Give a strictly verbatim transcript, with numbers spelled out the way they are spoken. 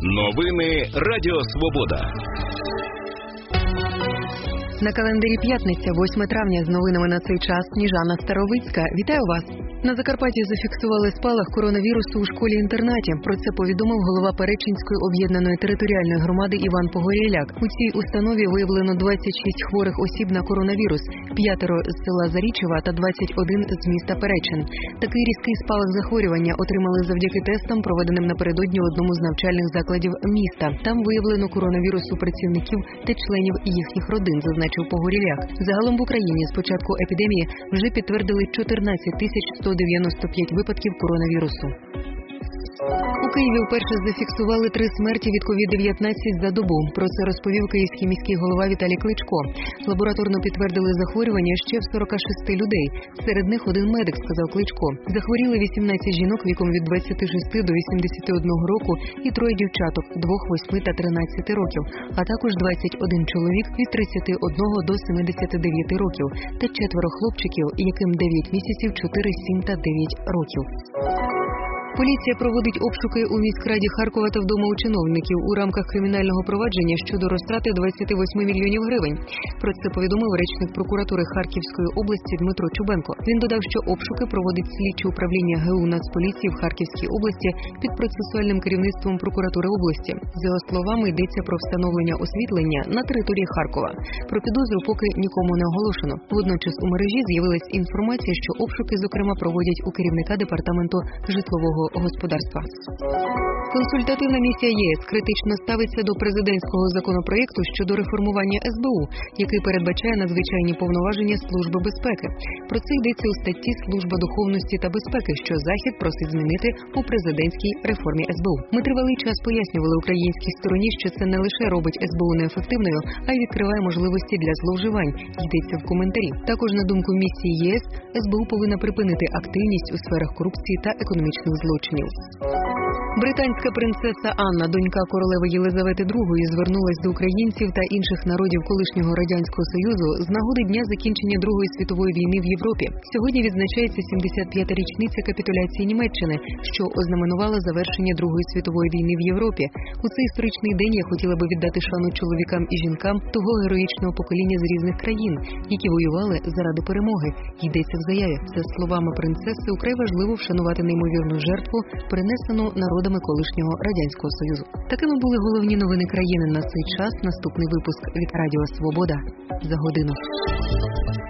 Новини Радіо Свобода. На календарі п'ятниця, восьме травня, з новинами на цей час Сніжана Старовицька. Вітаю вас! На Закарпатті зафіксували спалах коронавірусу у школі-інтернаті. Про це повідомив голова Перечинської об'єднаної територіальної громади Іван Погорєляк. У цій установі виявлено двадцять шість хворих осіб на коронавірус, п'ятеро з села Зарічева та двадцять один з міста Перечин. Такий різкий спалах захворювання отримали завдяки тестам, проведеним напередодні у одному з навчальних закладів міста. Там виявлено коронавірус у працівників та членів їхніх родин, зазначив Погорєляк. Загалом в Україні з початку епідемії вже підтвердили чотирнадцять тисяч сто дев'яносто п'ять випадків коронавірусу. У Києві вперше зафіксували три смерті від ковід дев'ятнадцять за добу. Про це розповів київський міський голова Віталій Кличко. Лабораторно підтвердили захворювання ще в сорока шести людей. Серед них один медик, сказав Кличко. Захворіли вісімнадцять жінок віком від двадцяти шести до вісімдесяти одного року і троє дівчаток двох, восьми та тринадцяти років, а також двадцять один чоловік від тридцяти одного до семидесяти дев'яти років та четверо хлопчиків, яким дев'ять місяців, чотири, сім та дев'ять років. Поліція проводить обшуки у міськраді Харкова та вдома у чиновників у рамках кримінального провадження щодо розтрати двадцяти восьми мільйонів гривень. Про це повідомив речник прокуратури Харківської області Дмитро Чубенко. Він додав, що обшуки проводить слідче управління ГУ Нацполіції в Харківській області під процесуальним керівництвом прокуратури області. За його словами, йдеться про встановлення освітлення на території Харкова. Про підозру поки нікому не оголошено. Водночас у мережі з'явилась інформація, що обшуки, зокрема, проводять у керівника департаменту житлового господарства. Консультативна місія ЄС критично ставиться до президентського законопроєкту щодо реформування ес бе у, який передбачає надзвичайні повноваження Служби безпеки. Про це йдеться у статті «Служба духовності та безпеки», що Захід просить змінити у президентській реформі ес бе у. Ми тривалий час пояснювали українській стороні, що це не лише робить ес бе у неефективною, а й відкриває можливості для зловживань, йдеться в коментарі. Також, на думку місії ЄС, ес бе у повинна припинити активність у сферах корупції та економічних злочинів. Британська принцеса Анна, донька королеви Єлизавети другої, звернулась до українців та інших народів колишнього Радянського Союзу з нагоди дня закінчення Другої світової війни в Європі. Сьогодні відзначається сімдесят п'ята річниця капітуляції Німеччини, що ознаменувала завершення Другої світової війни в Європі. У цей історичний день я хотіла би віддати шану чоловікам і жінкам того героїчного покоління з різних країн, які воювали заради перемоги. Йдеться в заяві. За словами принцеси, украй важливо вшанувати неймовірну жертву, принесену народами колишнього Радянського Союзу. Такими були головні новини країни на цей час. Наступний випуск від Радіо Свобода за годину.